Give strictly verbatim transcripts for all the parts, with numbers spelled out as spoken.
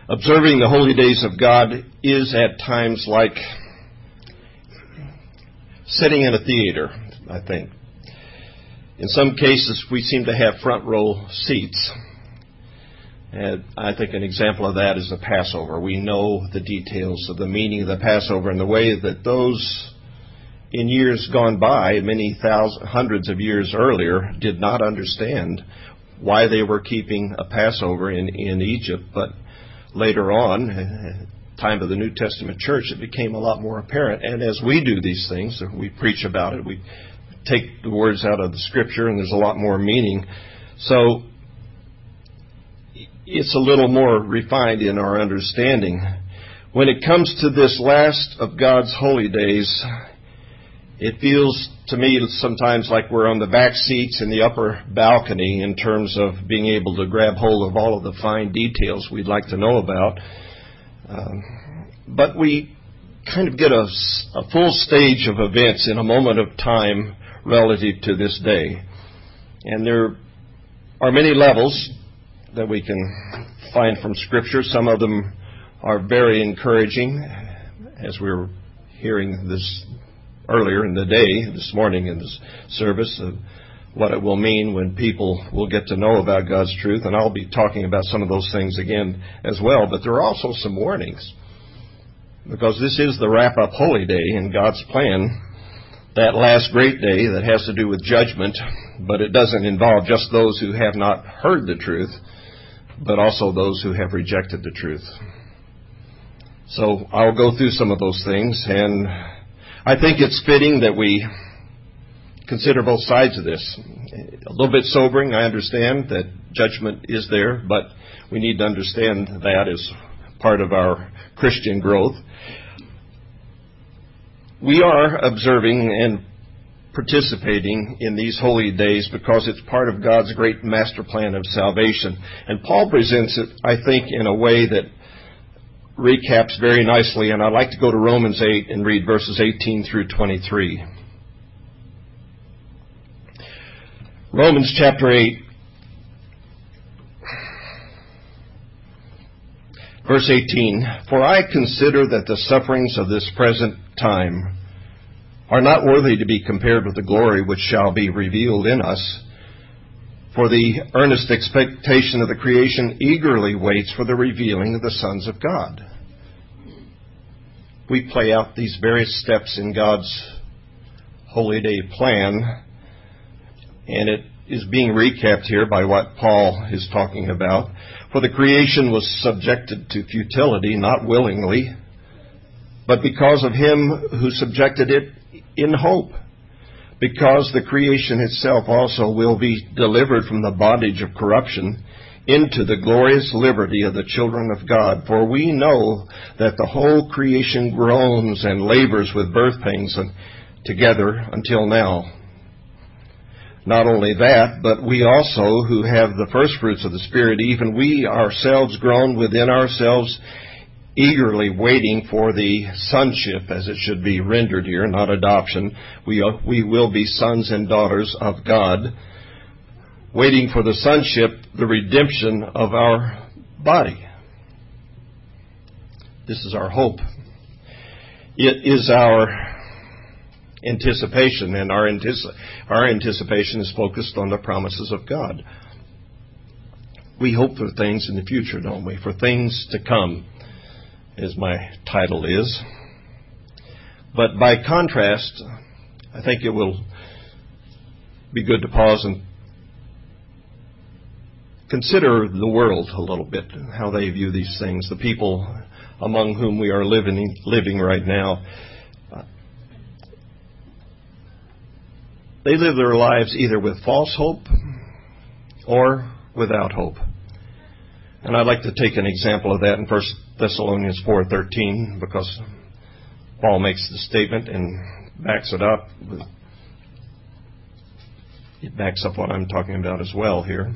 Observing the holy days of God is at times like sitting in a theater, I think. In some cases, we seem to have front row seats. And I think an example of that is the Passover. We know the details of the meaning of the Passover and the way that those in years gone by, many thousands, hundreds of years earlier, did not understand why they were keeping a Passover in, in Egypt. But later on, time of the New Testament church, it became a lot more apparent. And as we do these things, we preach about it, we take the words out of the Scripture, and there's a lot more meaning. So it's a little more refined in our understanding. When it comes to this last of God's holy days, it feels to me sometimes like we're on the back seats in the upper balcony in terms of being able to grab hold of all of the fine details we'd like to know about. Um, but we kind of get a, a full stage of events in a moment of time relative to this day. And there are many levels that we can find from Scripture. Some of them are very encouraging, as we were hearing this earlier in the day, this morning in this service, of what it will mean when people will get to know about God's truth. And I'll be talking about some of those things again as well. But there are also some warnings, because this is the wrap-up holy day in God's plan, that last great day that has to do with judgment, but it doesn't involve just those who have not heard the truth, but also those who have rejected the truth. So I'll go through some of those things, and I think it's fitting that we consider both sides of this. A little bit sobering, I understand that judgment is there, but we need to understand that as part of our Christian growth. We are observing and participating in these holy days because it's part of God's great master plan of salvation. And Paul presents it, I think, in a way that recaps very nicely. And I'd like to go to Romans eight and read verses eighteen through twenty-three. Romans chapter eight, verse eighteen. For I consider that the sufferings of this present time are not worthy to be compared with the glory which shall be revealed in us. For the earnest expectation of the creation eagerly waits for the revealing of the sons of God. We play out these various steps in God's holy day plan, and it is being recapped here by what Paul is talking about. For the creation was subjected to futility, not willingly, but because of him who subjected it in hope, because the creation itself also will be delivered from the bondage of corruption into the glorious liberty of the children of God. For we know that the whole creation groans and labors with birth pains together until now. Not only that, but we also, who have the first fruits of the Spirit, even we ourselves groan within ourselves, eagerly waiting for the sonship, as it should be rendered here, not adoption. We, uh, we will be sons and daughters of God, waiting for the sonship, the redemption of our body. This is our hope. It is our anticipation, and our, antici- our anticipation is focused on the promises of God. We hope for things in the future, don't we? For things to come, as my title is. But by contrast, I think it will be good to pause and consider the world a little bit, how they view these things, the people among whom we are living, living right now. Uh, they live their lives either with false hope or without hope. And I'd like to take an example of that in First Thessalonians four thirteen, because Paul makes the statement and backs it up. It backs up what I'm talking about as well here.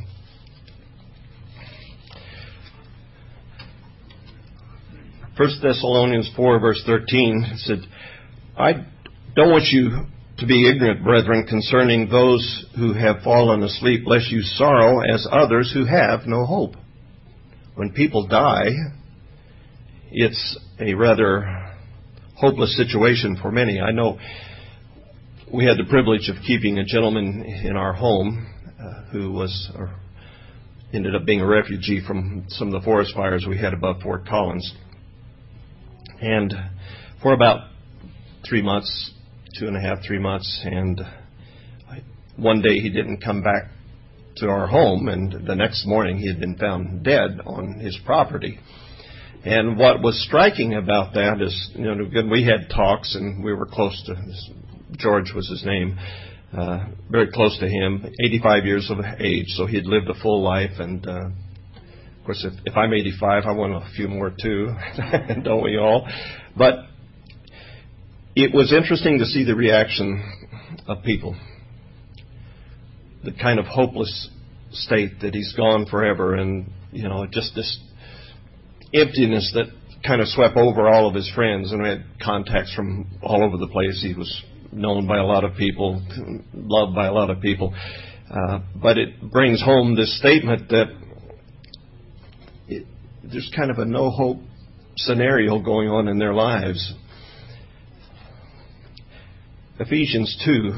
First Thessalonians four verse thirteen said, I don't want you to be ignorant, brethren, concerning those who have fallen asleep, lest you sorrow as others who have no hope. When people die, it's a rather hopeless situation for many. I know we had the privilege of keeping a gentleman in our home uh, who was or ended up being a refugee from some of the forest fires we had above Fort Collins. And for about three months, two and a half, three months, and one day he didn't come back to our home, and the next morning he had been found dead on his property. And what was striking about that is, you know, again, we had talks, and we were close to George was his name, uh, very close to him, eighty-five years of age, so he had lived a full life. And uh, of course, if, if I'm eighty-five, I want a few more too, don't we all? But it was interesting to see the reaction of people, the kind of hopeless state that he's gone forever, and you know, just this emptiness that kind of swept over all of his friends. And we had contacts from all over the place. He was known by a lot of people, loved by a lot of people. Uh, but it brings home this statement that it, there's kind of a no-hope scenario going on in their lives. Ephesians two,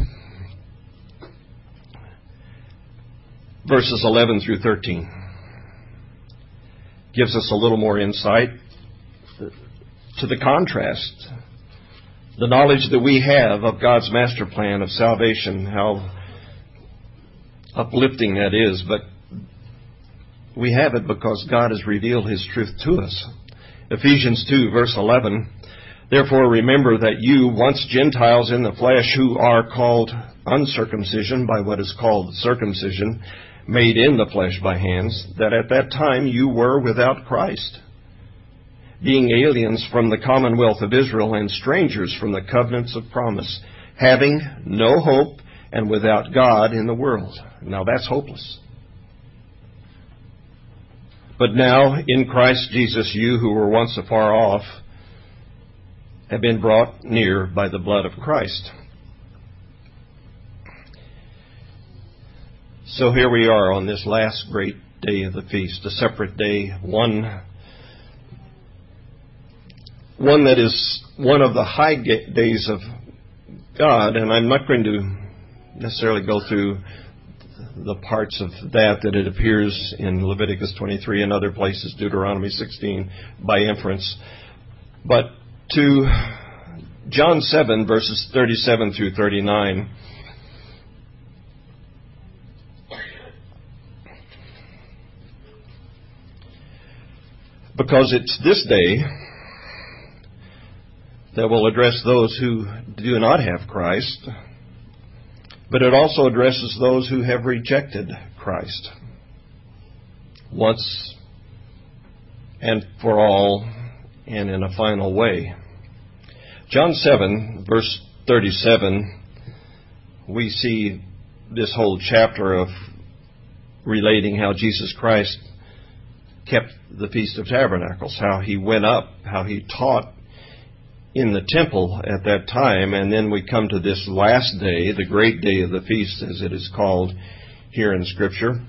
verses eleven through thirteen, gives us a little more insight to the contrast, the knowledge that we have of God's master plan of salvation, how uplifting that is. But we have it because God has revealed His truth to us. Ephesians two, verse eleven, therefore remember that you, once Gentiles in the flesh, who are called uncircumcision by what is called circumcision, made in the flesh by hands, that at that time you were without Christ, being aliens from the commonwealth of Israel and strangers from the covenants of promise, having no hope and without God in the world. Now that's hopeless. But now in Christ Jesus, you who were once afar off have been brought near by the blood of Christ. So here we are on this last great day of the feast, a separate day, one, one that is one of the high days of God. And I'm not going to necessarily go through the parts of that that it appears in Leviticus twenty-three and other places, Deuteronomy sixteen, by inference. But to John seven, verses thirty-seven through thirty-nine, because it's this day that will address those who do not have Christ, but it also addresses those who have rejected Christ once and for all and in a final way. John seven, verse thirty-seven, we see this whole chapter of relating how Jesus Christ kept the Feast of Tabernacles, how He went up, how He taught in the temple at that time. And then we come to this last day, the great day of the feast, as it is called here in Scripture.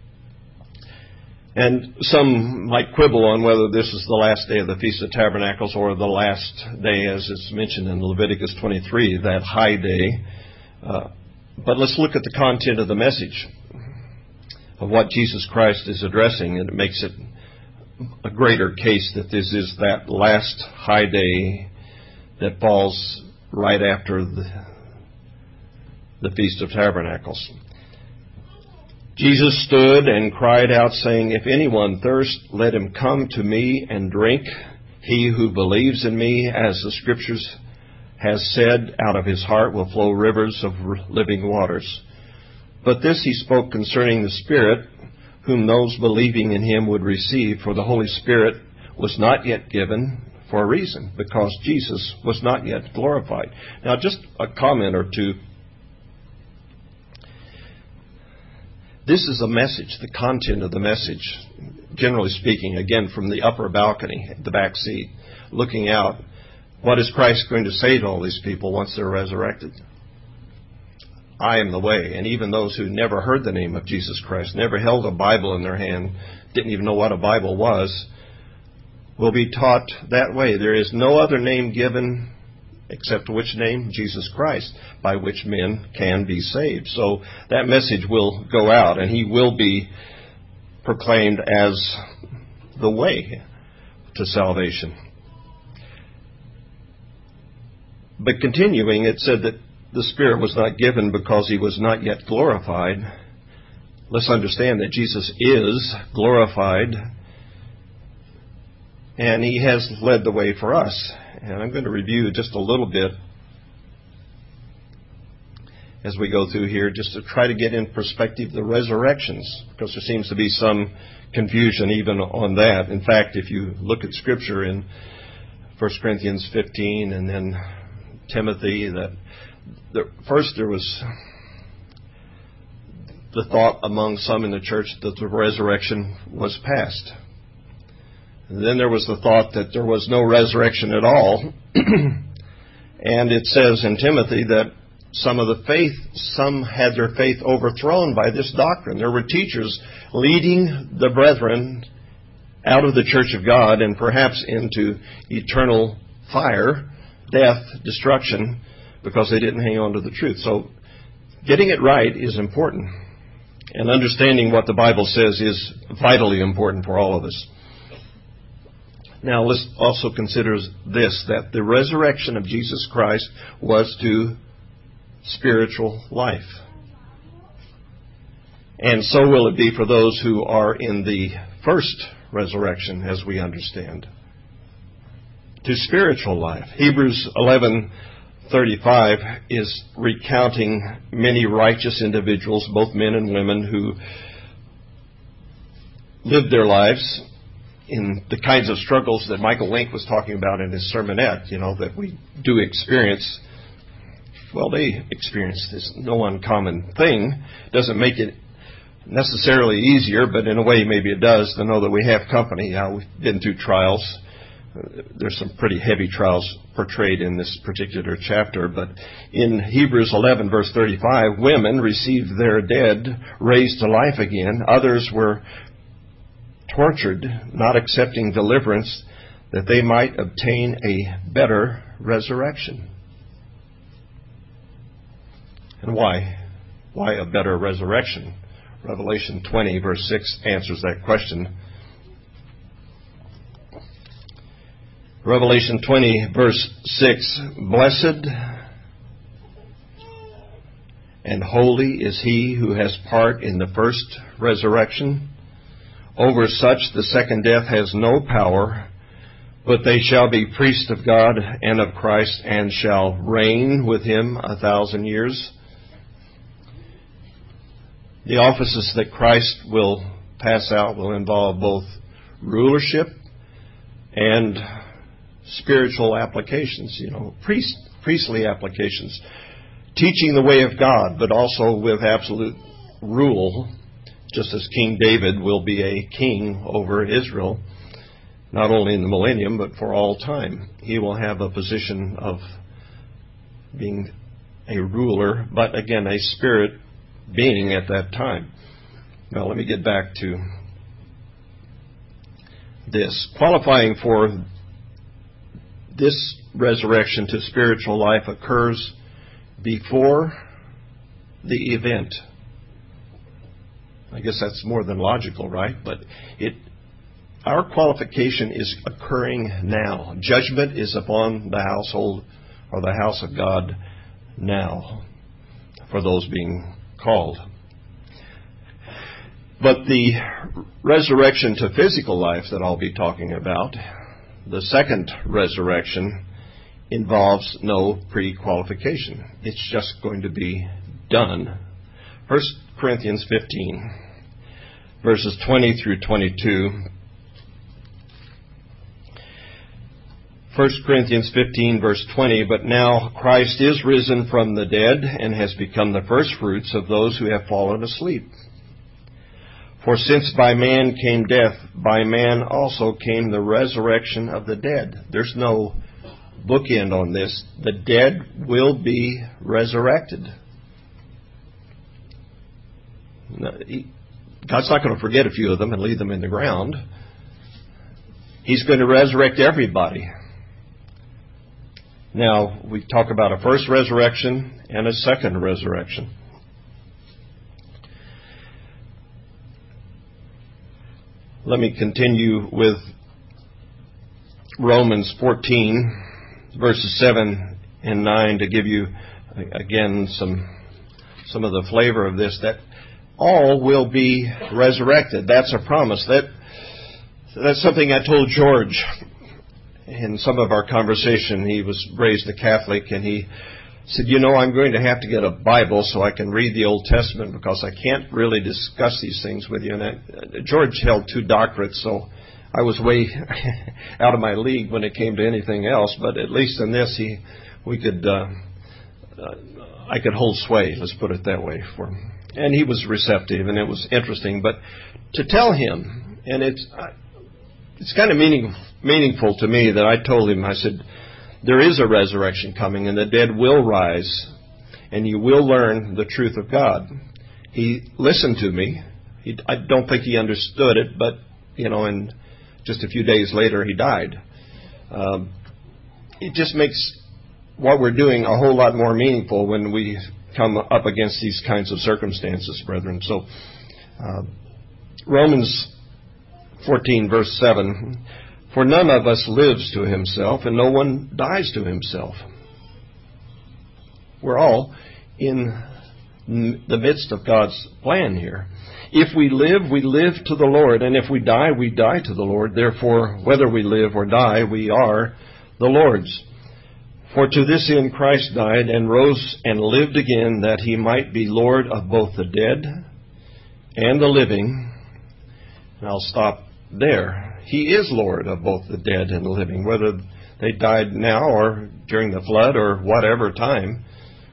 And some might quibble on whether this is the last day of the Feast of Tabernacles or the last day, as it's mentioned in Leviticus twenty-three, that high day. Uh, but let's look at the content of the message of what Jesus Christ is addressing, and it makes it a greater case that this is that last high day that falls right after the, the Feast of Tabernacles. Jesus stood and cried out, saying, if anyone thirst, let him come to me and drink. He who believes in me, as the Scriptures has said, out of his heart will flow rivers of living waters. But this he spoke concerning the Spirit, whom those believing in him would receive, for the Holy Spirit was not yet given, for a reason, because Jesus was not yet glorified. Now, just a comment or two. This is a message, the content of the message, generally speaking, again, from the upper balcony, the back seat, looking out. What is Christ going to say to all these people once they're resurrected? I am the way. And even those who never heard the name of Jesus Christ, never held a Bible in their hand, didn't even know what a Bible was, will be taught that way. There is no other name given except which name? Jesus Christ, by which men can be saved. So that message will go out, and he will be proclaimed as the way to salvation. But continuing, it said that the Spirit was not given because he was not yet glorified. Let's understand that Jesus is glorified, and he has led the way for us. And I'm going to review just a little bit as we go through here, just to try to get in perspective the resurrections, because there seems to be some confusion even on that. In fact, if you look at Scripture in First Corinthians fifteen and then Timothy, that the, first there was the thought among some in the church that the resurrection was past. And then there was the thought that there was no resurrection at all. And it says in Timothy that some of the faith, some had their faith overthrown by this doctrine. There were teachers leading the brethren out of the church of God and perhaps into eternal fire, death, destruction, because they didn't hang on to the truth. So getting it right is important. And understanding what the Bible says is vitally important for all of us. Now let's also consider this, that the resurrection of Jesus Christ was to spiritual life. And so will it be for those who are in the first resurrection, as we understand. To spiritual life. Hebrews eleven thirty-five is recounting many righteous individuals, both men and women, who lived their lives in the kinds of struggles that Michael Link was talking about in his sermonette, you know, that we do experience. Well, they experienced this no uncommon thing. Doesn't make it necessarily easier, but in a way maybe it does to know that we have company. Now, we've been through trials. There's some pretty heavy trials portrayed in this particular chapter, but in Hebrews eleven verse thirty-five, women received their dead raised to life again. Others were tortured, not accepting deliverance, that they might obtain a better resurrection. And why? Why a better resurrection? Revelation twenty verse six answers that question. Revelation twenty verse six, blessed and holy is he who has part in the first resurrection. Over such the second death has no power, but they shall be priests of God and of Christ, and shall reign with him a thousand years. The offices that Christ will pass out will involve both rulership and spiritual applications, you know, priest, priestly applications. Teaching the way of God, but also with absolute rule, just as King David will be a king over Israel, not only in the millennium, but for all time. He will have a position of being a ruler, but again, a spirit being at that time. Now, let me get back to this. Qualifying for this resurrection to spiritual life occurs before the event. I guess that's more than logical, right? But it, our qualification is occurring now. Judgment is upon the household or the house of God now for those being called. But the resurrection to physical life that I'll be talking about, the second resurrection, involves no pre-qualification. It's just going to be done. First Corinthians fifteen, verses twenty through twenty-two. First Corinthians fifteen, verse twenty, but now Christ is risen from the dead and has become the firstfruits of those who have fallen asleep. For since by man came death, by man also came the resurrection of the dead. There's no bookend on this. The dead will be resurrected. God's not going to forget a few of them and leave them in the ground. He's going to resurrect everybody. Now, we talk about a first resurrection and a second resurrection. Let me continue with Romans fourteen, verses seven and nine, to give you, again, some some of the flavor of this, that all will be resurrected. That's a promise. That That's something I told George in some of our conversation. He was raised a Catholic, and he said, you know, I'm going to have to get a Bible so I can read the Old Testament, because I can't really discuss these things with you. And I, George held two doctorates, so I was way out of my league when it came to anything else. But at least in this, he, we could, uh, uh, I could hold sway. Let's put it that way for him. And he was receptive, and it was interesting. But to tell him, and it's uh, it's kind of meaning, meaningful to me that I told him, I said, there is a resurrection coming, and the dead will rise, and you will learn the truth of God. He listened to me. He, I don't think he understood it, but, you know, and just a few days later he died. Um, it just makes what we're doing a whole lot more meaningful when we come up against these kinds of circumstances, brethren. So, uh, Romans fourteen, verse seven, for none of us lives to himself, and no one dies to himself. We're all in the midst of God's plan here. If we live, we live to the Lord, and if we die, we die to the Lord. Therefore, whether we live or die, we are the Lord's. For to this end Christ died and rose and lived again, that he might be Lord of both the dead and the living. And I'll stop there. He is Lord of both the dead and the living, whether they died now or during the flood or whatever time.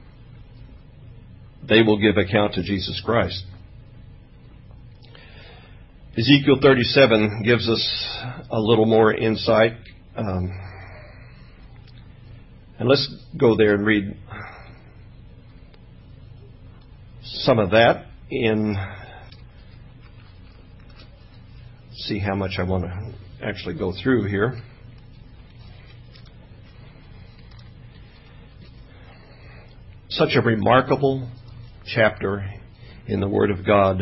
They will give account to Jesus Christ. Ezekiel thirty-seven gives us a little more insight. Um, and let's go there and read some of that in... See how much I want to actually go through here. Such a remarkable chapter in the Word of God.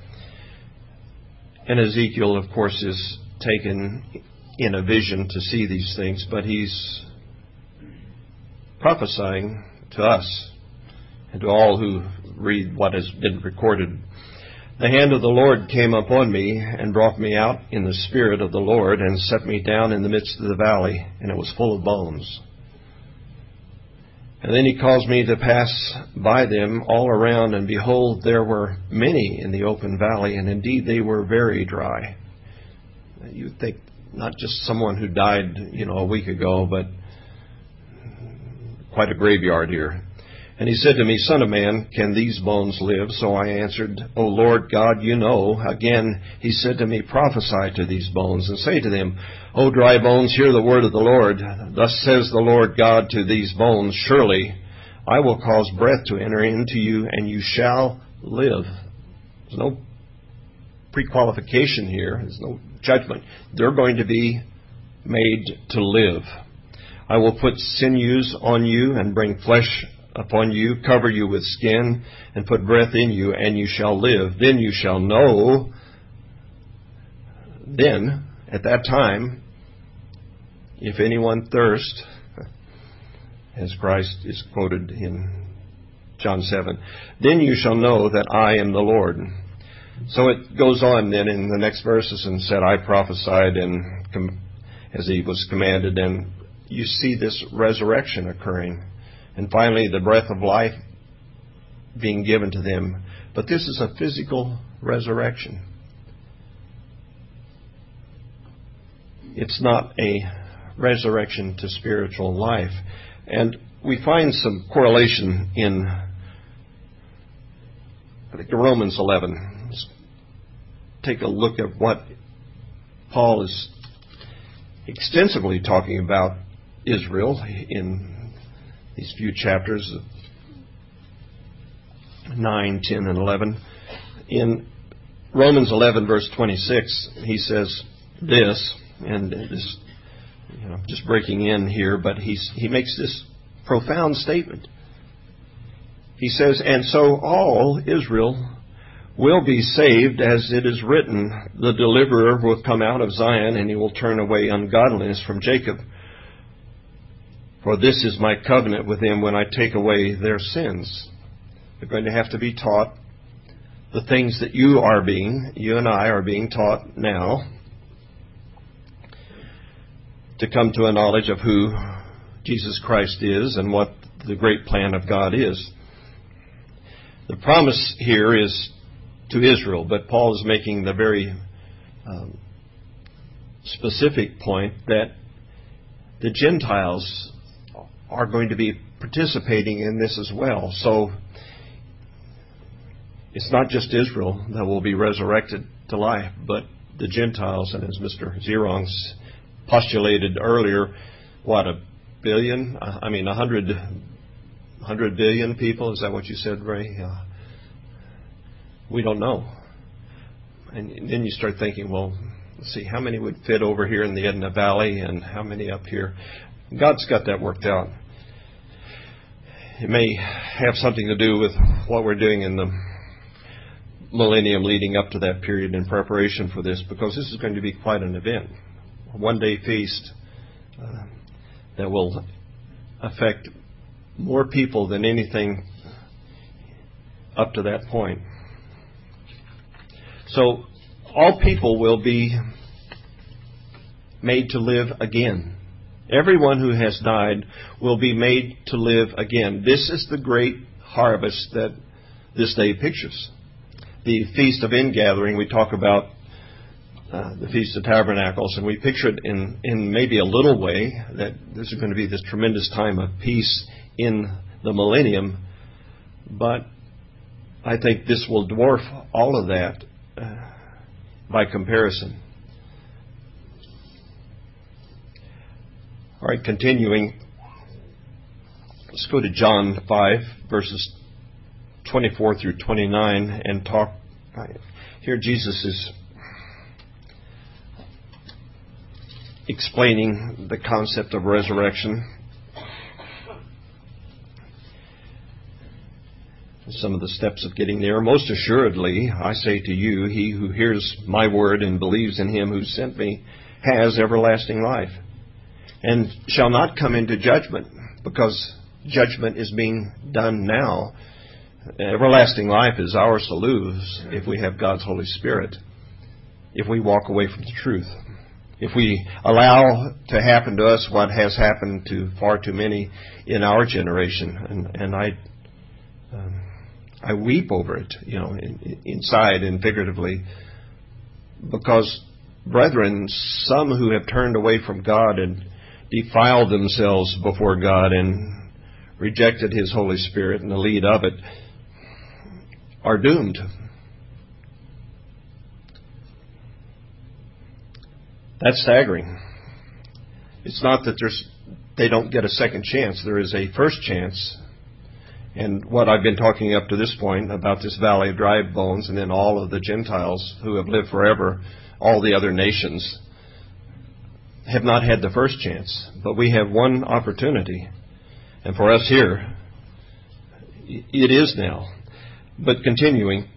And Ezekiel, of course, is taken in a vision to see these things, but he's prophesying to us and to all who read what has been recorded. The hand of the Lord came upon me and brought me out in the spirit of the Lord and set me down in the midst of the valley, and it was full of bones. And then he caused me to pass by them all around, and behold, there were many in the open valley, and indeed they were very dry. You'd think not just someone who died, you know, a week ago, but quite a graveyard here. And he said to me, Son of man, can these bones live? So I answered, O Lord God, you know. Again, he said to me, prophesy to these bones, and say to them, O dry bones, hear the word of the Lord. Thus says the Lord God to these bones, surely I will cause breath to enter into you, and you shall live. There's no pre-qualification here. There's no judgment. They're going to be made to live. I will put sinews on you and bring flesh upon you, cover you with skin, and put breath in you, and you shall live. Then you shall know, then, at that time, if anyone thirst, as Christ is quoted in John seven, then you shall know that I am the Lord. So it goes on then in the next verses and said, I prophesied and com- as he was commanded, and you see this resurrection occurring. And finally, the breath of life being given to them. But this is a physical resurrection. It's not a resurrection to spiritual life. And we find some correlation in, I think, Romans eleven. Let's take a look at what Paul is extensively talking about Israel in these few chapters, nine, ten, and eleven. In Romans eleven, verse twenty-six, he says this, and this, you know, just breaking in here, but he's, he makes this profound statement. He says, "And so all Israel will be saved, as it is written, the deliverer will come out of Zion, and he will turn away ungodliness from Jacob. For this is my covenant with them when I take away their sins." They're going to have to be taught the things that you are being, you and I are being taught now, to come to a knowledge of who Jesus Christ is and what the great plan of God is. The promise here is to Israel, but Paul is making the very um, specific point that the Gentiles are going to be participating in this as well. So it's not just Israel that will be resurrected to life, but the Gentiles, and as Mister Zerong's postulated earlier, what, a billion? I mean, a hundred, hundred billion people? Is that what you said, Ray? Uh, we don't know. And then you start thinking, well, let's see, how many would fit over here in the Edna Valley and how many up here? God's got that worked out. It may have something to do with what we're doing in the millennium leading up to that period in preparation for this, because this is going to be quite an event. A one-day feast uh, that will affect more people than anything up to that point. So all people will be made to live again. Everyone who has died will be made to live again. This is the great harvest that this day pictures. The Feast of Ingathering, we talk about uh, the Feast of Tabernacles, and we picture it in, in maybe a little way, that this is going to be this tremendous time of peace in the millennium. But I think this will dwarf all of that uh, by comparison. All right, continuing. Let's go to John five, verses twenty-four through twenty-nine, and talk. Here Jesus is explaining the concept of resurrection. Some of the steps of getting there. "Most assuredly, I say to you, he who hears my word and believes in him who sent me has everlasting life, and shall not come into judgment," because judgment is being done now. Everlasting life is ours to lose if we have God's Holy Spirit, if we walk away from the truth. If we allow to happen to us what has happened to far too many in our generation, and, and I um, I weep over it, you know, in, inside and figuratively, because, brethren, some who have turned away from God and defiled themselves before God and rejected His Holy Spirit and the lead of it are doomed. That's staggering. It's not that there's they don't get a second chance. There is a first chance. And what I've been talking up to this point about this valley of dry bones, and then all of the Gentiles who have lived forever, all the other nations, have not had the first chance. But we have one opportunity. And for us here, it is now. But continuing,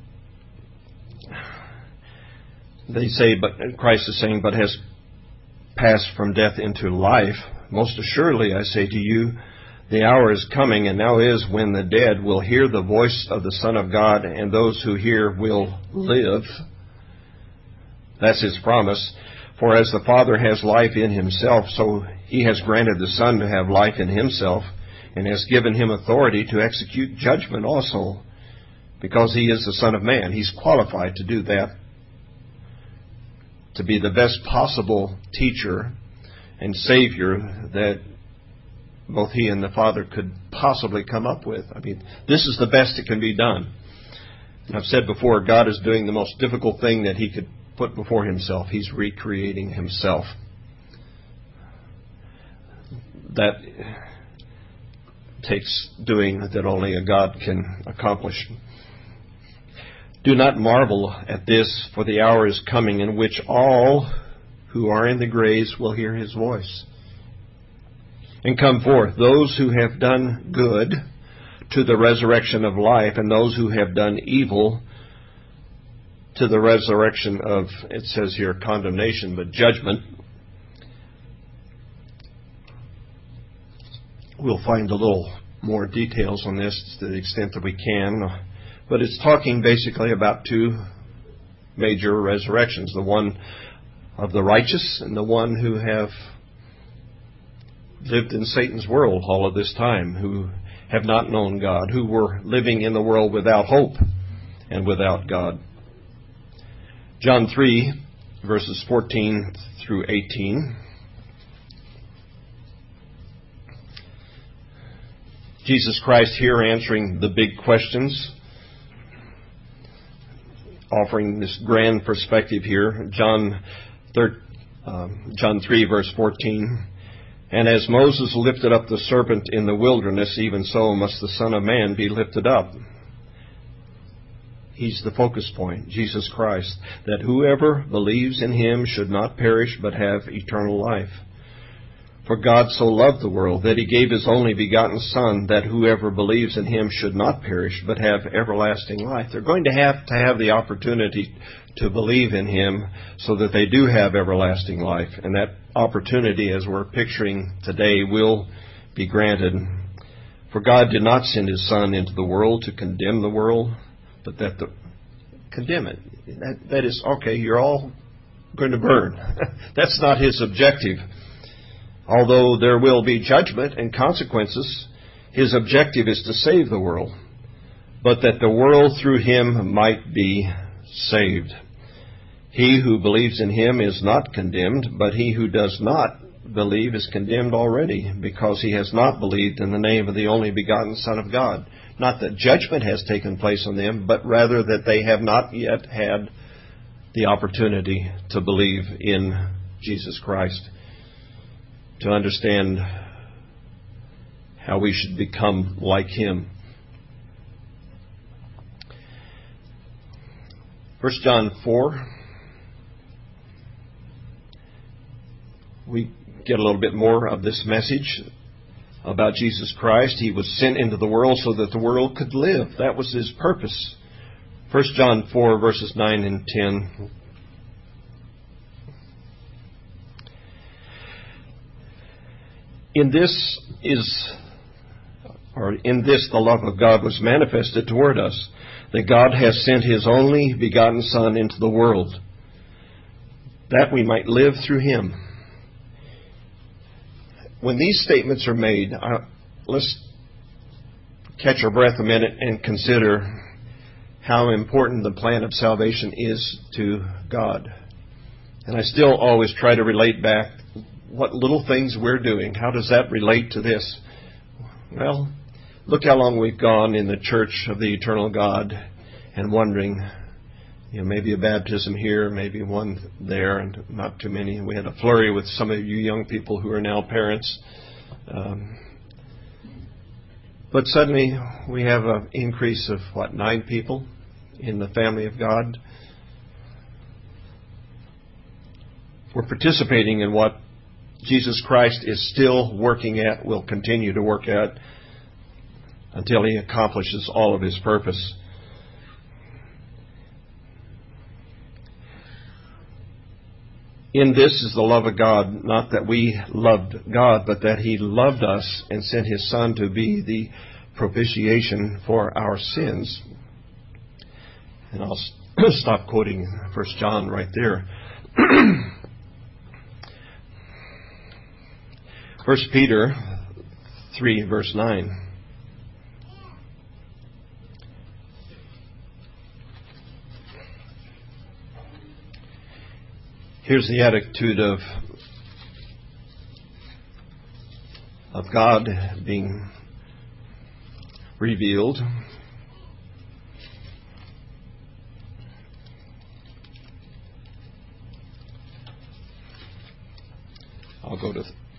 they say, but Christ is saying, but has passed from death into life. Most assuredly, I say to you, the hour is coming, and now is, when the dead will hear the voice of the Son of God, and those who hear will live. That's His promise. For as the Father has life in Himself, so He has granted the Son to have life in Himself, and has given Him authority to execute judgment also, because He is the Son of Man. He's qualified to do that, to be the best possible teacher and Savior that both He and the Father could possibly come up with. I mean, this is the best that can be done. And I've said before, God is doing the most difficult thing that He could put before Himself. He's recreating Himself. That takes doing that only a God can accomplish. "Do not marvel at this, for the hour is coming in which all who are in the graves will hear his voice and come forth, those who have done good to the resurrection of life, and those who have done evil to the resurrection of, it says here, condemnation, but judgment. We'll find a little more details on this to the extent that we can, but it's talking basically about two major resurrections, the one of the righteous and the one who have lived in Satan's world all of this time, who have not known God, who were living in the world without hope and without God. John three, verses fourteen through eighteen. Jesus Christ here answering the big questions, offering this grand perspective here. John, third, um, John three, verse fourteen. And as Moses lifted up the serpent in the wilderness, even so must the Son of Man be lifted up. He's the focus point, Jesus Christ, that whoever believes in him should not perish but have eternal life. For God so loved the world that he gave his only begotten Son, that whoever believes in him should not perish but have everlasting life. They're going to have to have the opportunity to believe in him so that they do have everlasting life. And that opportunity, as we're picturing today, will be granted. For God did not send his Son into the world to condemn the world, but that the condemn it. That, that is, okay, you're all going to burn. That's not his objective. Although there will be judgment and consequences, his objective is to save the world, but that the world through him might be saved. He who believes in him is not condemned, but he who does not believe is condemned already, because he has not believed in the name of the only begotten Son of God. Not that judgment has taken place on them, but rather that they have not yet had the opportunity to believe in Jesus Christ, to understand how we should become like him. First John four, we get a little bit more of this message about Jesus Christ. He was sent into the world so that the world could live. That was his purpose. First John four, verses nine and ten. In this is, or in this the love of God was manifested toward us, that God has sent his only begotten Son into the world, that we might live through him. When these statements are made, uh, let's catch our breath a minute and consider how important the plan of salvation is to God. And I still always try to relate back what little things we're doing. How does that relate to this? Well, look how long we've gone in the church of the eternal God and wondering, you know, maybe a baptism here, maybe one there, and not too many. We had a flurry with some of you young people who are now parents. Um, but suddenly we have an increase of, what, nine people in the family of God. We're participating in what Jesus Christ is still working at, will continue to work at, until he accomplishes all of his purpose. In this is the love of God, not that we loved God, but that he loved us and sent his Son to be the propitiation for our sins. And I'll stop quoting First John right there. First Peter three, verse nine. Here's the attitude of, of God being revealed. I'll go to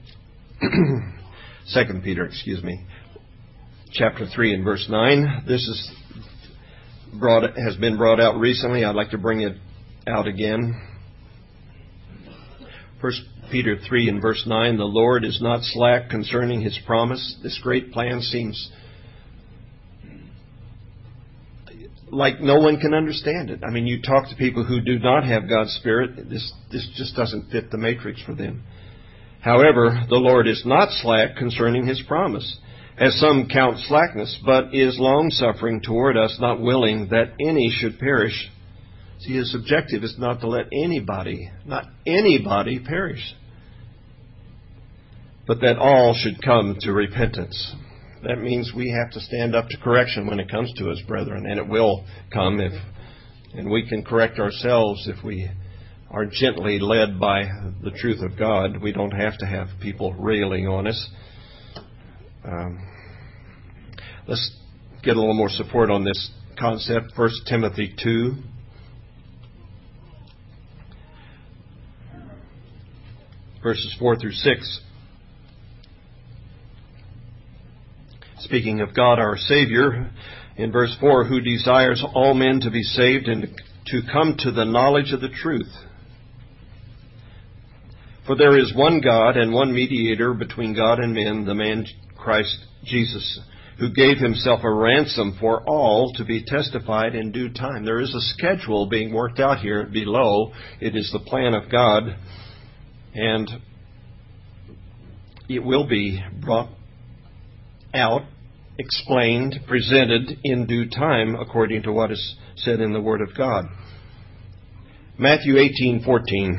Second Peter, excuse me, chapter three and verse nine. This is brought has been brought out recently. I'd like to bring it out again. First Peter three and verse nine, the Lord is not slack concerning His promise. This great plan seems like no one can understand it. I mean, you talk to people who do not have God's Spirit, this, this just doesn't fit the matrix for them. However, the Lord is not slack concerning His promise, as some count slackness, but is long-suffering toward us, not willing that any should perish. See, His objective is not to let anybody, not anybody perish, but that all should come to repentance. That means we have to stand up to correction when it comes to us, brethren, and it will come if, and we can correct ourselves if we are gently led by the truth of God. We don't have to have people railing on us. Um, let's get a little more support on this concept. First Timothy two. Verses four through six. Speaking of God our Savior, in verse four, who desires all men to be saved and to come to the knowledge of the truth. For there is one God and one mediator between God and men, the man Christ Jesus, who gave Himself a ransom for all to be testified in due time. There is a schedule being worked out here below. It is the plan of God, and it will be brought out, explained, presented in due time according to what is said in the Word of God. Matthew eighteen fourteen.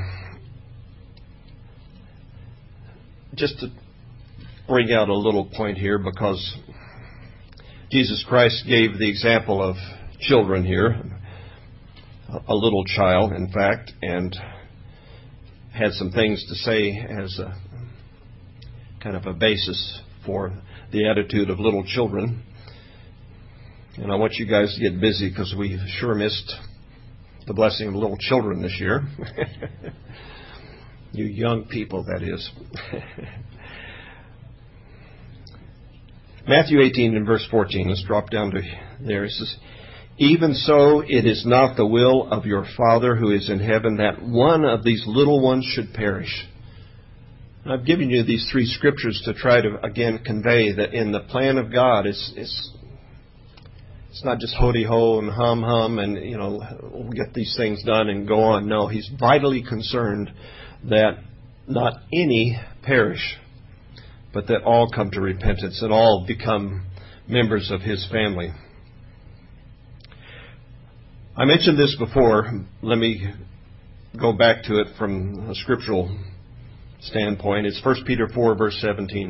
Just to bring out a little point here, because Jesus Christ gave the example of children here, a little child, in fact, and had some things to say as a kind of a basis for the attitude of little children. And I want you guys to get busy, because we've sure missed the blessing of little children this year. You young people, that is. Matthew eighteen and verse fourteen. Let's drop down to there. It says, even so it is not the will of your Father who is in heaven that one of these little ones should perish. And I've given you these three scriptures to try to, again, convey that in the plan of God, it's, it's, it's not just hody-ho and hum-hum and, you know, we'll get these things done and go on. No, He's vitally concerned that not any perish, but that all come to repentance, that all become members of His family. I mentioned this before. Let me go back to it from a scriptural standpoint. It's First Peter four, verse seventeen.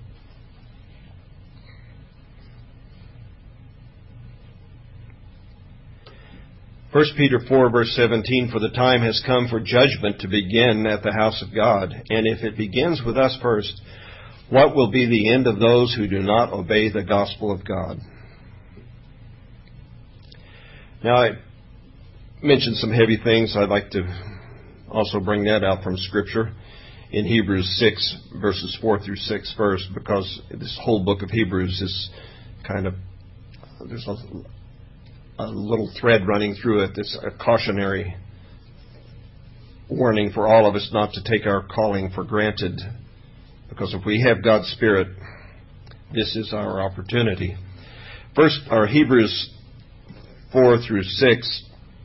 First Peter four, verse seventeen, for the time has come for judgment to begin at the house of God. And if it begins with us first, what will be the end of those who do not obey the gospel of God? Now, I mentioned some heavy things. I'd like to also bring that out from Scripture in Hebrews six, verses four through six first, because this whole book of Hebrews is kind of, there's a, a little thread running through it. It's a cautionary warning for all of us not to take our calling for granted, because if we have God's Spirit, this is our opportunity. First, our Hebrews four through six,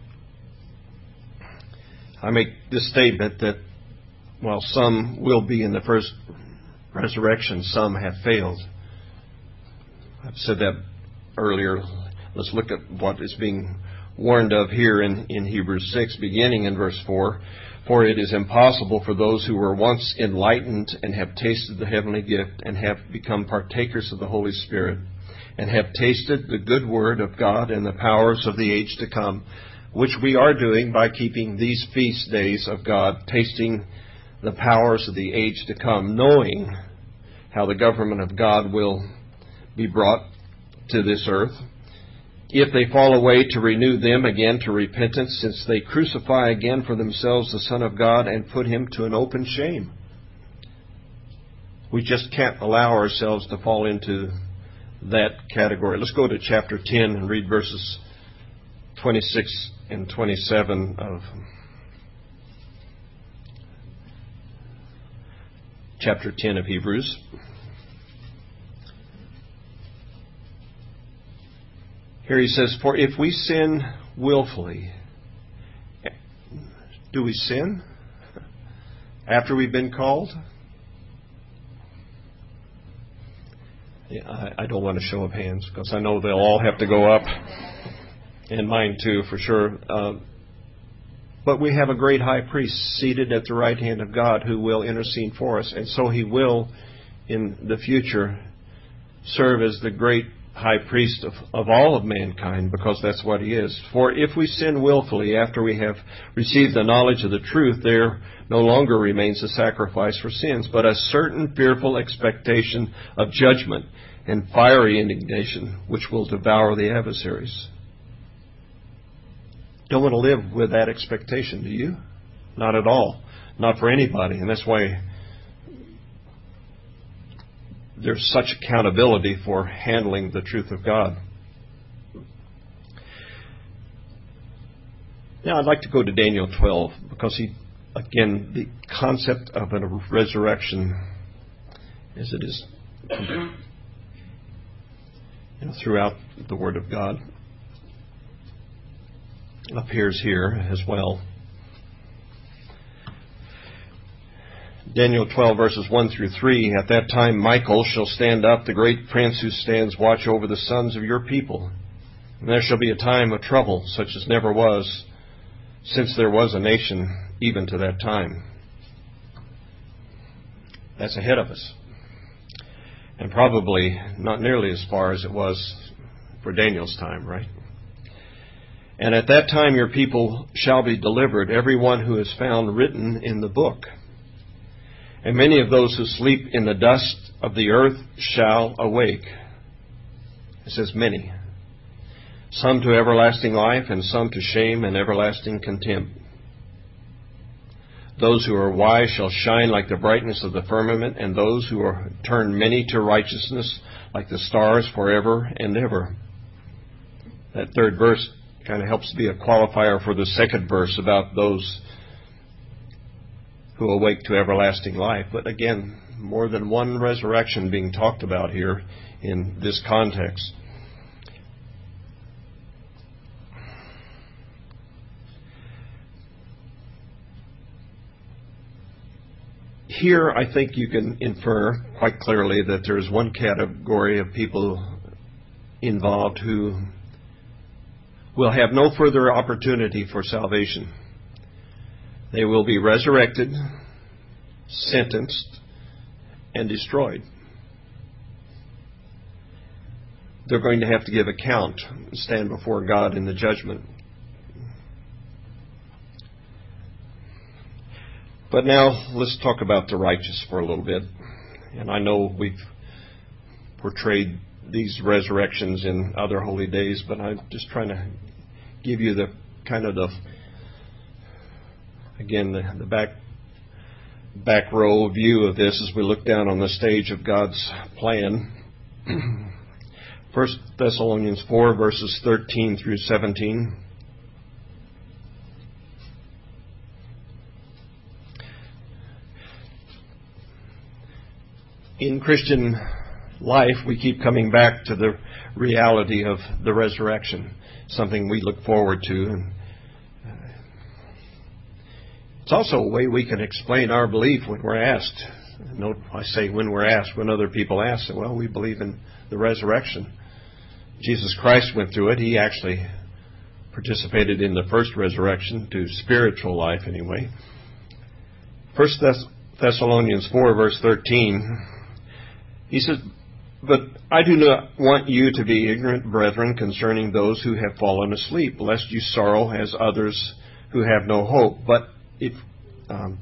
I make this statement that while some will be in the first resurrection, some have failed. I've said that earlier. Let's look at what is being warned of here in, in Hebrews six, beginning in verse four. For it is impossible for those who were once enlightened and have tasted the heavenly gift and have become partakers of the Holy Spirit and have tasted the good word of God and the powers of the age to come, which we are doing by keeping these feast days of God, tasting the powers of the age to come, knowing how the government of God will be brought to this earth. If they fall away, to renew them again to repentance, since they crucify again for themselves the Son of God and put Him to an open shame. We just can't allow ourselves to fall into that category. Let's go to chapter ten and read verses twenty-six and twenty-seven of chapter ten of Hebrews. Here he says, for if we sin willfully, do we sin after we've been called? Yeah, I, I don't want a show of hands because I know they'll all have to go up, and mine too, for sure. Uh, but we have a great high priest seated at the right hand of God who will intercede for us, and so he will, in the future, serve as the great high priest of, of all of mankind, because that's what he is. For if we sin willfully after we have received the knowledge of the truth, there no longer remains a sacrifice for sins, but a certain fearful expectation of judgment and fiery indignation, which will devour the adversaries. Don't want to live with that expectation, do you? Not at all. Not for anybody. And that's why there's such accountability for handling the truth of God. Now I'd like to go to Daniel twelve, because he, again, the concept of a resurrection, as it is you know, throughout the Word of God, appears here as well. Daniel twelve, verses one through three, at that time Michael shall stand up, the great prince who stands watch over the sons of your people. And there shall be a time of trouble, such as never was, since there was a nation, even to that time. That's ahead of us. And probably not nearly as far as it was for Daniel's time, right? And at that time your people shall be delivered, every one who is found written in the book. And many of those who sleep in the dust of the earth shall awake. It says many. Some to everlasting life, and some to shame and everlasting contempt. Those who are wise shall shine like the brightness of the firmament, and those who are turn many to righteousness like the stars forever and ever. That third verse kind of helps be a qualifier for the second verse about those who awake to everlasting life. But again, more than one resurrection being talked about here in this context. Here, I think you can infer quite clearly that there is one category of people involved who will have no further opportunity for salvation. They will be resurrected, sentenced, and destroyed. They're going to have to give account, stand before God in the judgment. But now let's talk about the righteous for a little bit. And I know we've portrayed these resurrections in other holy days, but I'm just trying to give you the kind of the Again, the, the back back row view of this as we look down on the stage of God's plan. First Thessalonians four, verses thirteen through seventeen. In Christian life, we keep coming back to the reality of the resurrection, something we look forward to. And it's also a way we can explain our belief when we're asked. Note, I say when we're asked, when other people ask, well, we believe in the resurrection. Jesus Christ went through it. He actually participated in the first resurrection, to spiritual life anyway. First Thessalonians four, verse thirteen, he says, but I do not want you to be ignorant, brethren, concerning those who have fallen asleep, lest you sorrow as others who have no hope. But If, um,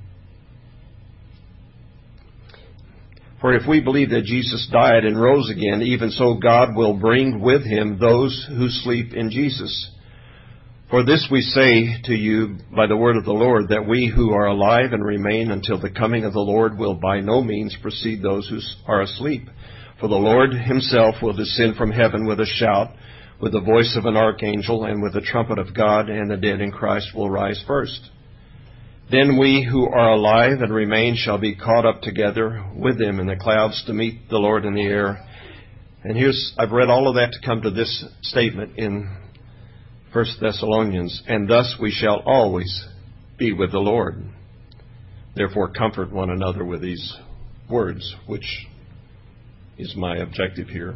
for if we believe that Jesus died and rose again, even so God will bring with him those who sleep in Jesus. For this we say to you by the word of the Lord, that we who are alive and remain until the coming of the Lord will by no means precede those who are asleep. For the Lord himself will descend from heaven with a shout, with the voice of an archangel, and with the trumpet of God, and the dead in Christ will rise first. Then we who are alive and remain shall be caught up together with them in the clouds to meet the Lord in the air. And here's, I've read all of that to come to this statement in First Thessalonians. And thus we shall always be with the Lord. Therefore comfort one another with these words, which is my objective here.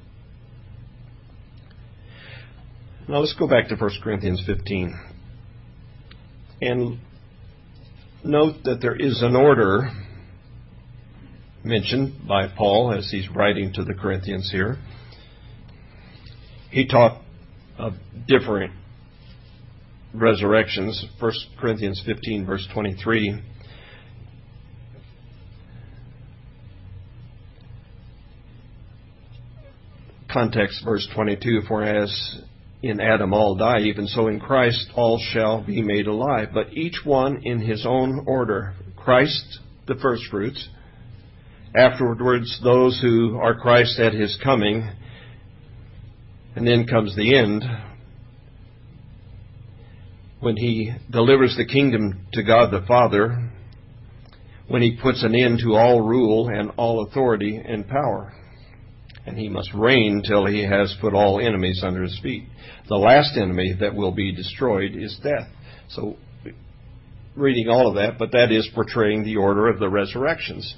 Now let's go back to First Corinthians fifteen. And note that there is an order mentioned by Paul as he's writing to the Corinthians here. He taught of different resurrections. First Corinthians fifteen, verse twenty-three. Context, verse twenty-two, for as in Adam all die, even so in Christ all shall be made alive, but each one in his own order. Christ, the firstfruits, afterwards those who are Christ at his coming, and then comes the end, when he delivers the kingdom to God the Father, when he puts an end to all rule and all authority and power. And he must reign till he has put all enemies under his feet. The last enemy that will be destroyed is death. So, reading all of that, but that is portraying the order of the resurrections.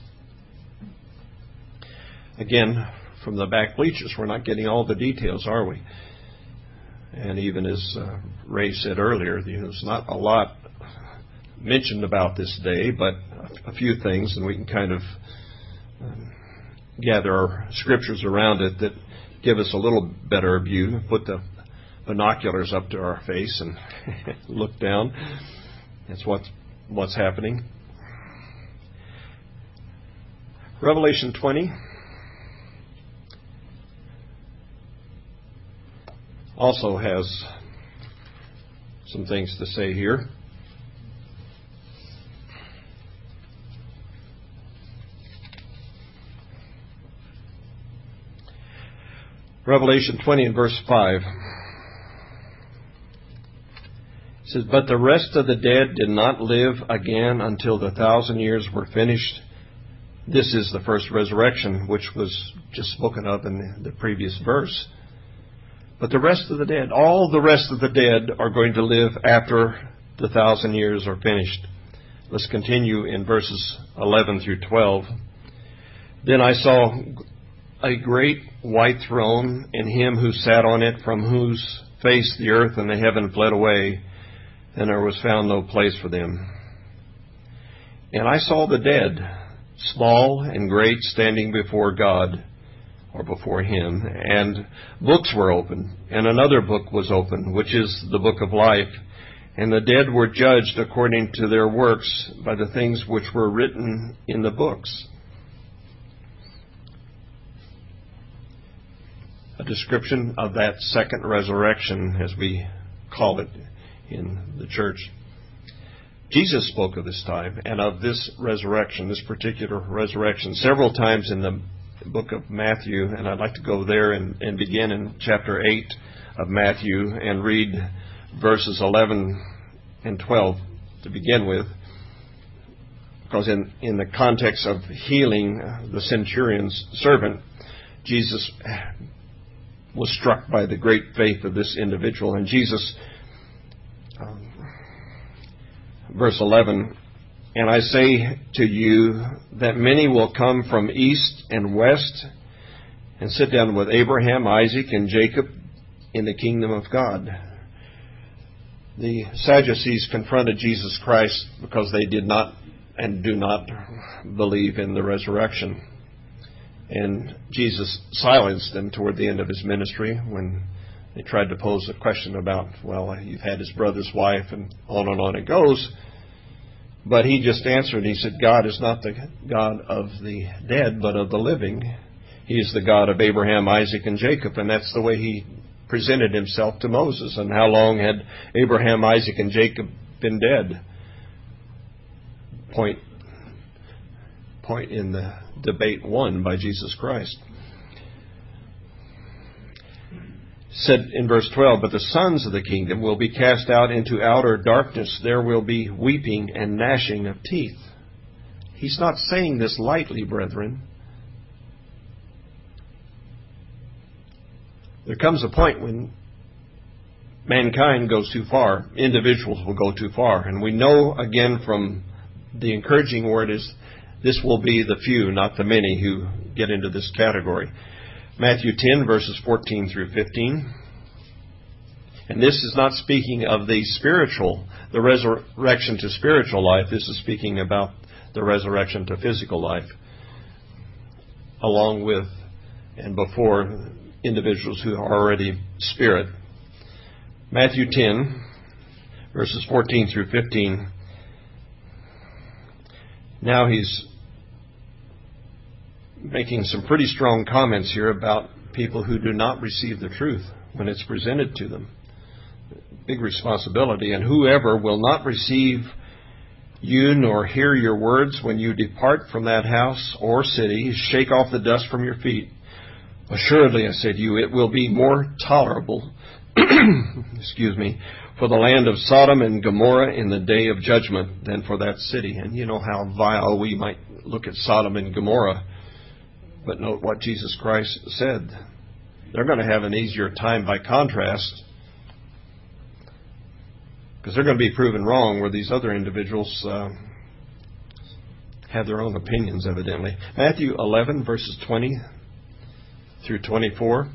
Again, from the back bleachers, we're not getting all the details, are we? And even as uh, Ray said earlier, you know, there's not a lot mentioned about this day, but a few things, and we can kind of um, gather our scriptures around it that give us a little better view. Put the binoculars up to our face and look down. That's what's, what's happening. Revelation twenty also has some things to say here. Revelation twenty and verse five. It says, but the rest of the dead did not live again until the thousand years were finished. This is the first resurrection, which was just spoken of in the previous verse. But the rest of the dead, all the rest of the dead are going to live after the thousand years are finished. Let's continue in verses eleven through twelve. Then I saw a great white throne, and him who sat on it, from whose face the earth and the heaven fled away, and there was found no place for them. And I saw the dead, small and great, standing before God, or before him, and books were opened, and another book was opened, which is the book of life. And the dead were judged according to their works by the things which were written in the books. A description of that second resurrection, as we call it in the church. Jesus spoke of this time and of this resurrection, this particular resurrection, several times in the book of Matthew, and I'd like to go there and, and begin in chapter eight of Matthew and read verses eleven and twelve to begin with, because in, in the context of healing the centurion's servant, Jesus was struck by the great faith of this individual. And Jesus, um, verse eleven, and I say to you that many will come from east and west and sit down with Abraham, Isaac, and Jacob in the kingdom of God. The Sadducees confronted Jesus Christ because they did not and do not believe in the resurrection. And Jesus silenced them toward the end of his ministry when they tried to pose a question about, well, you've had his brother's wife, and on and on it goes. But he just answered, he said, God is not the God of the dead, but of the living. He is the God of Abraham, Isaac, and Jacob. And that's the way he presented himself to Moses. And how long had Abraham, Isaac, and Jacob been dead? Point, point in the debate won by Jesus Christ. Said in verse twelve, but the sons of the kingdom will be cast out into outer darkness. There will be weeping and gnashing of teeth. He's not saying this lightly, brethren. There comes a point when mankind goes too far. Individuals will go too far. And we know, again, from the encouraging word is this will be the few, not the many, who get into this category. Matthew ten, verses fourteen through fifteen. And this is not speaking of the spiritual, the resurrection to spiritual life. This is speaking about the resurrection to physical life, along with and before individuals who are already spirit. Matthew ten, verses fourteen through fifteen. Now he's making some pretty strong comments here about people who do not receive the truth when it's presented to them. Big responsibility. And whoever will not receive you nor hear your words when you depart from that house or city, shake off the dust from your feet. Assuredly, I say to you, it will be more tolerable, excuse me, for the land of Sodom and Gomorrah in the day of judgment than for that city. And you know how vile we might look at Sodom and Gomorrah. But note what Jesus Christ said. They're going to have an easier time by contrast, because they're going to be proven wrong where these other individuals uh, have their own opinions, evidently. Matthew eleven, verses twenty through twenty-four.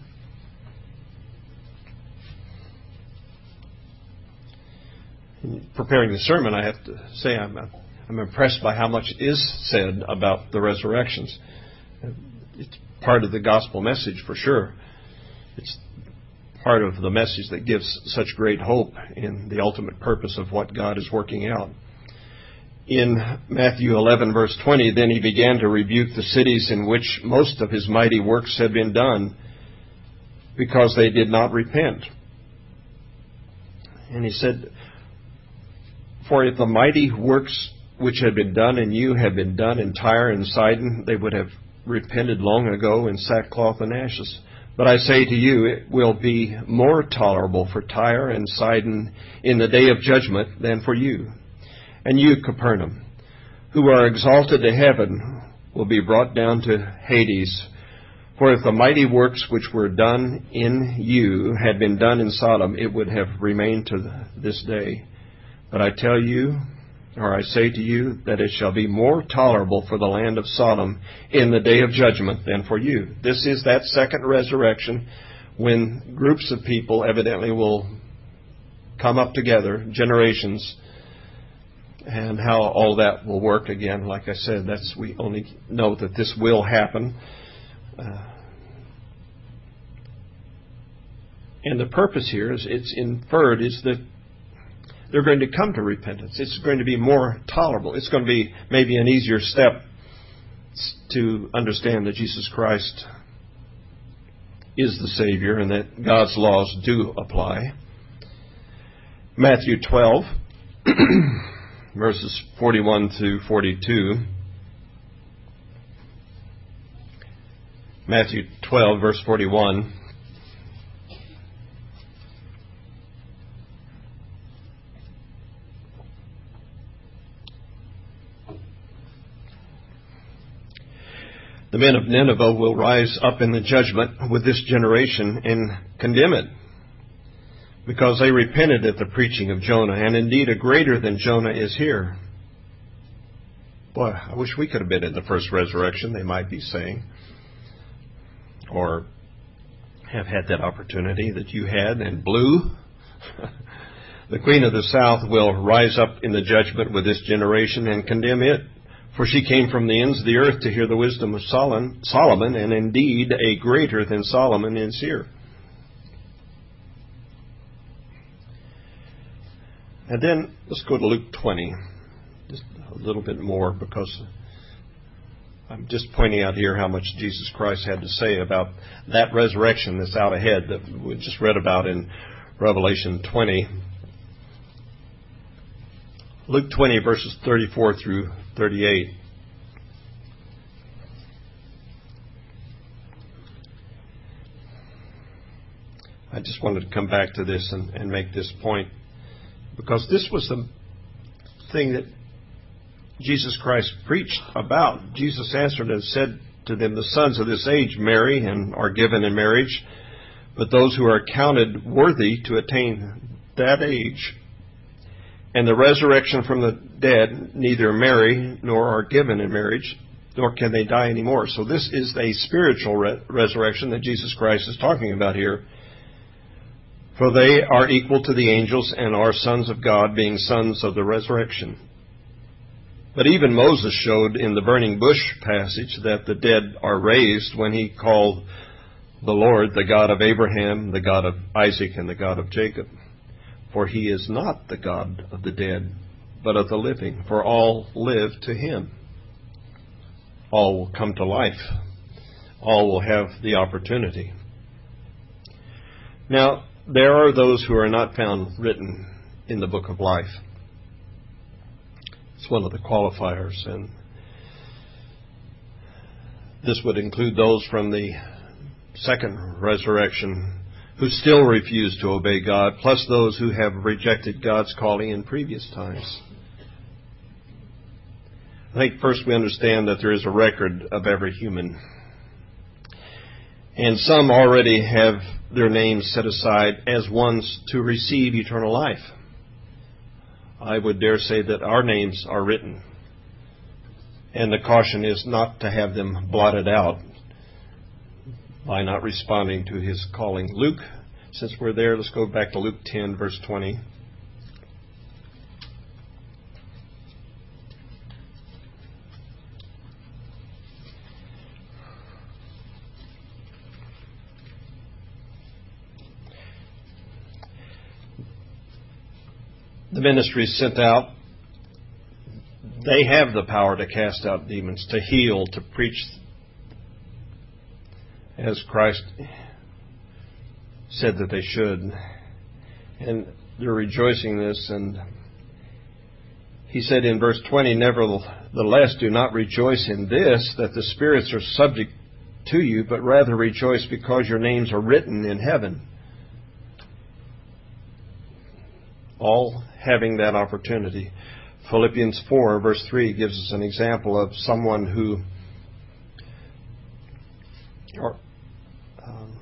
In preparing the sermon, I have to say I'm, I'm impressed by how much is said about the resurrections. It's part of the gospel message for sure. It's part of the message that gives such great hope in the ultimate purpose of what God is working out. In Matthew eleven, verse twenty, then he began to rebuke the cities in which most of his mighty works had been done, because they did not repent. And he said, for if the mighty works which had been done in you had been done in Tyre and Sidon, they would have repented long ago in sackcloth and ashes. But I say to you, it will be more tolerable for Tyre and Sidon in the day of judgment than for you. And you, Capernaum, who are exalted to heaven, will be brought down to Hades. For if the mighty works which were done in you had been done in Sodom, it would have remained to this day. But I tell you, or I say to you, that it shall be more tolerable for the land of Sodom in the day of judgment than for you. This is that second resurrection, when groups of people evidently will come up together, generations, and how all that will work again. Like I said, that's we only know that this will happen. Uh, and the purpose here is it's inferred is that they're going to come to repentance. It's going to be more tolerable. It's going to be maybe an easier step to understand that Jesus Christ is the Savior and that God's laws do apply. Matthew twelve, verses forty-one to forty-two. Matthew twelve, verse forty-one. The men of Nineveh will rise up in the judgment with this generation and condemn it, because they repented at the preaching of Jonah, and indeed a greater than Jonah is here. Boy, I wish we could have been in the first resurrection, they might be saying, or have had that opportunity that you had and blew. The queen of the south will rise up in the judgment with this generation and condemn it. For she came from the ends of the earth to hear the wisdom of Solomon, and indeed a greater than Solomon is here. And then let's go to Luke twenty, just a little bit more, because I'm just pointing out here how much Jesus Christ had to say about that resurrection that's out ahead that we just read about in Revelation twenty. Luke twenty, verses thirty-four through thirty-eight. I just wanted to come back to this and, and make this point, because this was the thing that Jesus Christ preached about. Jesus answered and said to them, the sons of this age marry and are given in marriage, but those who are counted worthy to attain that age and the resurrection from the dead neither marry nor are given in marriage, nor can they die anymore. So this is a spiritual re- resurrection that Jesus Christ is talking about here. For they are equal to the angels and are sons of God, being sons of the resurrection. But even Moses showed in the burning bush passage that the dead are raised when he called the Lord the God of Abraham, the God of Isaac, and the God of Jacob. For he is not the God of the dead, but of the living. For all live to him. All will come to life. All will have the opportunity. Now, there are those who are not found written in the book of life. It's one of the qualifiers, and this would include those from the second resurrection who still refuse to obey God, plus those who have rejected God's calling in previous times. I think first we understand that there is a record of every human. And some already have their names set aside as ones to receive eternal life. I would dare say that our names are written. And the caution is not to have them blotted out by not responding to his calling. Luke, since we're there, let's go back to Luke ten, verse twenty. The ministry is sent out. They have the power to cast out demons, to heal, to preach, as Christ said that they should. And they're rejoicing in this. And he said in verse twenty, nevertheless, do not rejoice in this, that the spirits are subject to you, but rather rejoice because your names are written in heaven. All having that opportunity. Philippians four, verse three gives us an example of someone who or, um,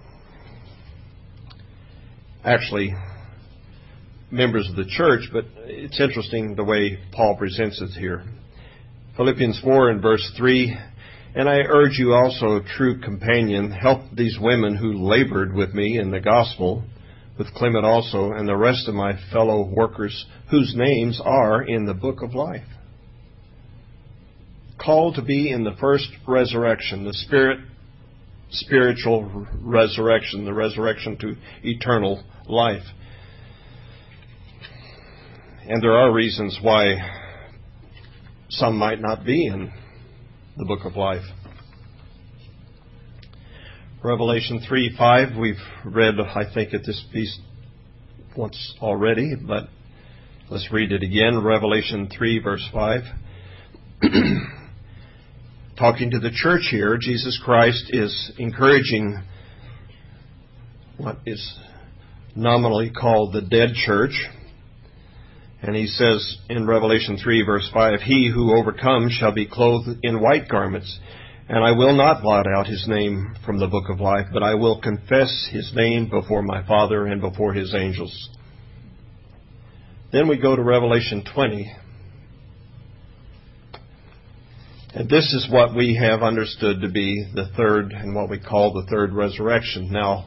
actually members of the church, but it's interesting the way Paul presents it here. Philippians four and verse three, and I urge you also, true companion, help these women who labored with me in the gospel, with Clement also, and the rest of my fellow workers whose names are in the book of life. Called to be in the first resurrection, the spirit, spiritual resurrection, the resurrection to eternal life. And there are reasons why some might not be in the book of life. Revelation three five, we've read, I think, at this piece once already, but let's read it again. Revelation three, verse five. Talking to the church here, Jesus Christ is encouraging what is nominally called the dead church. And he says in Revelation three, verse five, he who overcomes shall be clothed in white garments, and I will not blot out his name from the book of life, but I will confess his name before my Father and before his angels. Then we go to Revelation twenty. And this is what we have understood to be the third, and what we call the third resurrection. Now,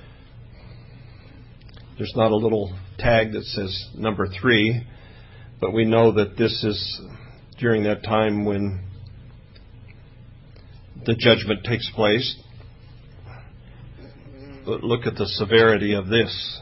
there's not a little tag that says number three, but we know that this is during that time when the judgment takes place. But look at the severity of this.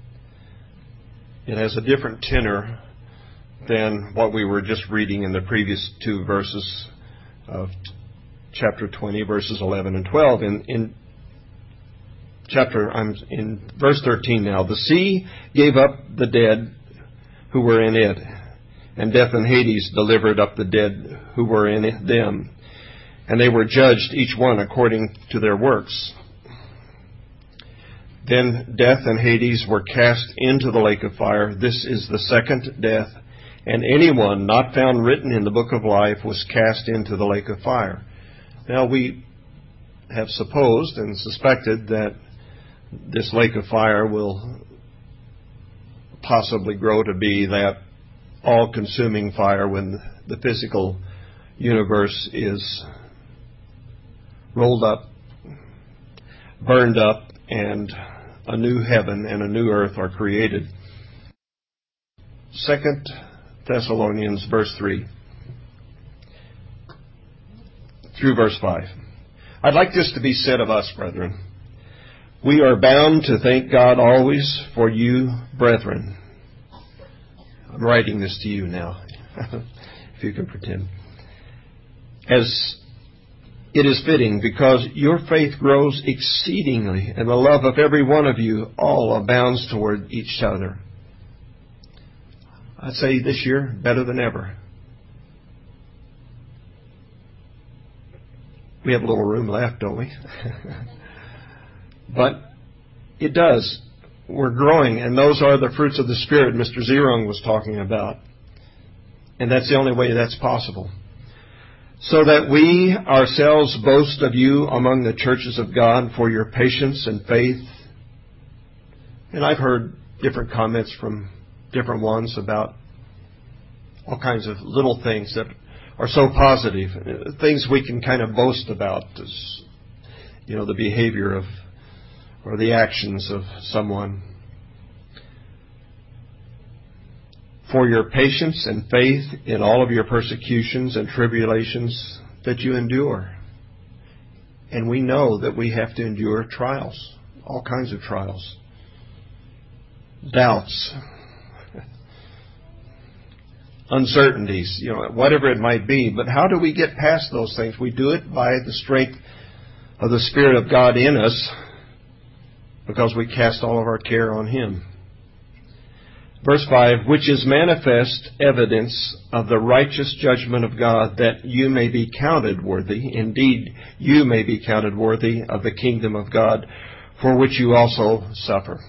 It has a different tenor than what we were just reading in the previous two verses of chapter twenty, verses eleven and twelve. In, in chapter, I'm in verse thirteen now. The sea gave up the dead who were in it, and death and Hades delivered up the dead who were in it, them. And they were judged, each one according to their works. Then death and Hades were cast into the lake of fire. This is the second death. And anyone not found written in the book of life was cast into the lake of fire. Now we have supposed and suspected that this lake of fire will possibly grow to be that all-consuming fire when the physical universe is rolled up, burned up, and a new heaven and a new earth are created. Second Thessalonians verse three through verse five. I'd like this to be said of us, brethren. We are bound to thank God always for you, brethren. I'm writing this to you now, if you can pretend. As it is fitting, because your faith grows exceedingly, and the love of every one of you all abounds toward each other. I'd say this year, better than ever. We have a little room left, don't we? But it does. We're growing, and those are the fruits of the Spirit Mister Zerung was talking about. And that's the only way that's possible. So that we ourselves boast of you among the churches of God for your patience and faith. And I've heard different comments from different ones about all kinds of little things that are so positive, things we can kind of boast about, as, you know, the behavior of or the actions of someone. For your patience and faith in all of your persecutions and tribulations that you endure. And we know that we have to endure trials, all kinds of trials, doubts, uncertainties, you know, whatever it might be. But how do we get past those things? We do it by the strength of the Spirit of God in us, because we cast all of our care on Him. Verse five, which is manifest evidence of the righteous judgment of God, that you may be counted worthy, indeed you may be counted worthy of the kingdom of God, for which you also suffer.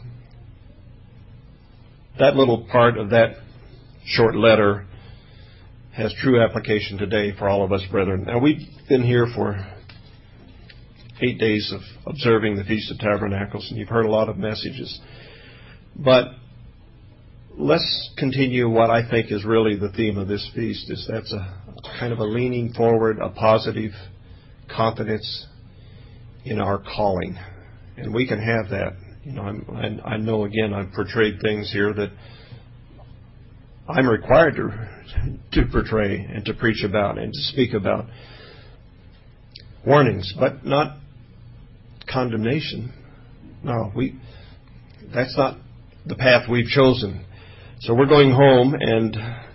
That little part of that short letter has true application today for all of us, brethren. Now, we've been here for eight days of observing the Feast of Tabernacles, and you've heard a lot of messages. But let's continue what I think is really the theme of this feast, is that's a kind of a leaning forward, a positive confidence in our calling. And we can have that. You know, I'm, I know, again, I've portrayed things here that I'm required to, to portray and to preach about and to speak about. Warnings, but not condemnation. No, we that's not the path we've chosen. So we're going home, and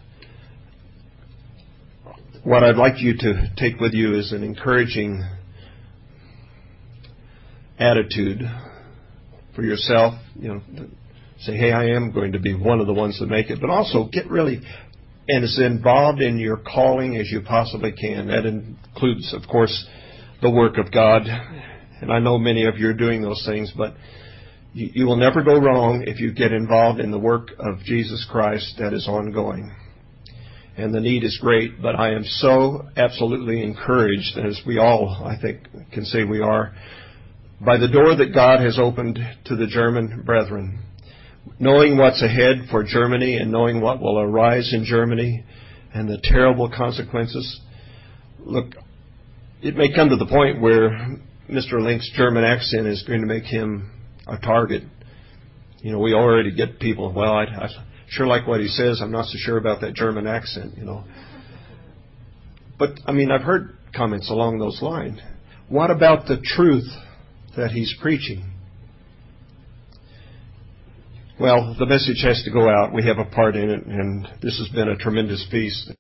what I'd like you to take with you is an encouraging attitude for yourself. You know, say, hey, I am going to be one of the ones that make it. But also get really and as involved in your calling as you possibly can. That includes, of course, the work of God. And I know many of you are doing those things, but you, you will never go wrong if you get involved in the work of Jesus Christ that is ongoing. And the need is great, but I am so absolutely encouraged, as we all, I think, can say we are, by the door that God has opened to the German brethren. Knowing what's ahead for Germany and knowing what will arise in Germany and the terrible consequences. Look, it may come to the point where Mister Link's German accent is going to make him a target. You know, we already get people, well, I, I sure like what he says. I'm not so sure about that German accent, you know. But, I mean, I've heard comments along those lines. What about the truth that he's preaching? Well, the message has to go out. We have a part in it, and this has been a tremendous feast.